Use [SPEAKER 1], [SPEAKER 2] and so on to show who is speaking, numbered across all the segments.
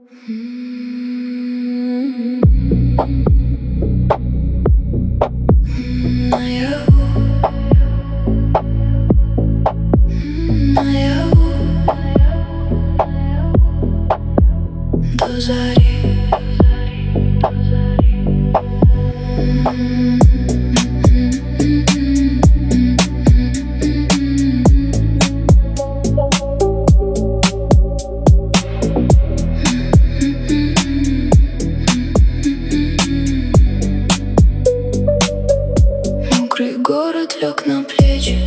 [SPEAKER 1] Наяву до зари. Мокрый город лег на плечи,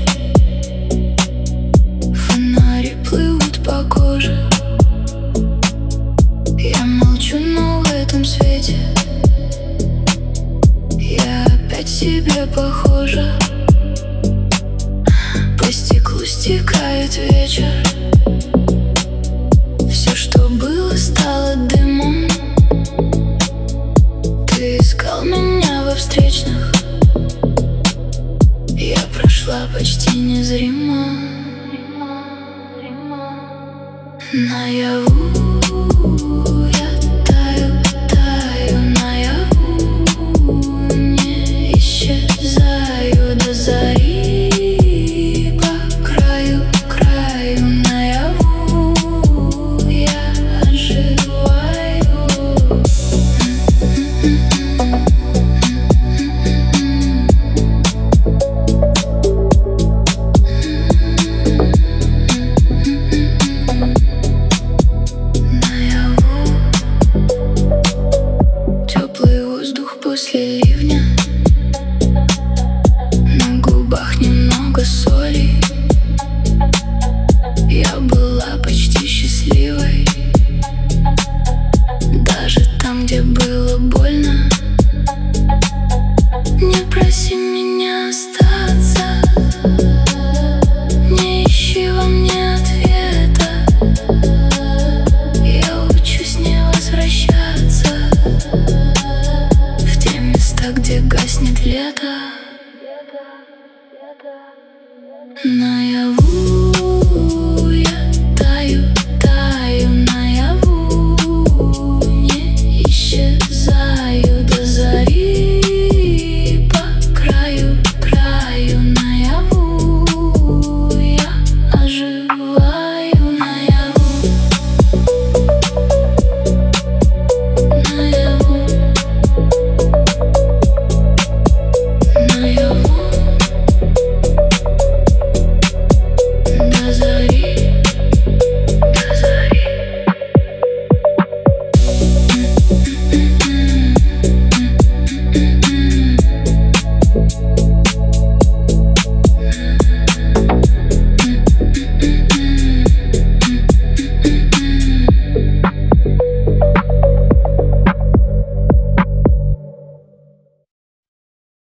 [SPEAKER 1] фонари плывут по коже. Я молчу, но в этом свете я опять себе похожа. По стеклу стекает вечер. Все, что было, стало дымом. Ты искал меня во встречных, я прошла почти незримо. Наяву